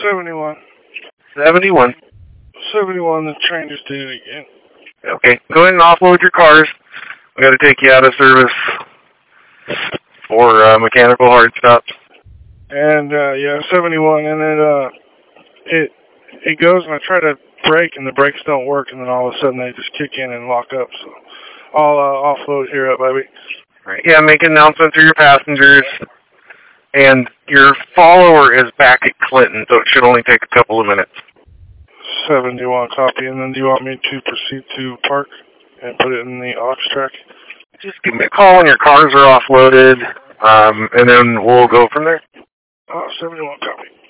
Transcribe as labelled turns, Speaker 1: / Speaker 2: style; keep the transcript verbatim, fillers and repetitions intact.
Speaker 1: seventy-one.
Speaker 2: seventy-one.
Speaker 1: seventy-one, the train just did it again.
Speaker 2: Okay, go ahead and offload your cars. We got to take you out of service for uh, mechanical hard stops.
Speaker 1: And, uh, yeah, seventy-one, and then, uh, it, it goes and I try to brake and the brakes don't work and then all of a sudden they just kick in and lock up, so I'll, uh, offload here up, baby.
Speaker 2: Right, yeah, make an announcement to your passengers. And your follower is back at Clinton, so it should only take a couple of minutes.
Speaker 1: seventy-one, copy, and then do you want me to proceed to park and put it in the aux track?
Speaker 2: Just give me a call when your cars are offloaded, um, and then we'll go from there.
Speaker 1: Oh, seventy-one, copy.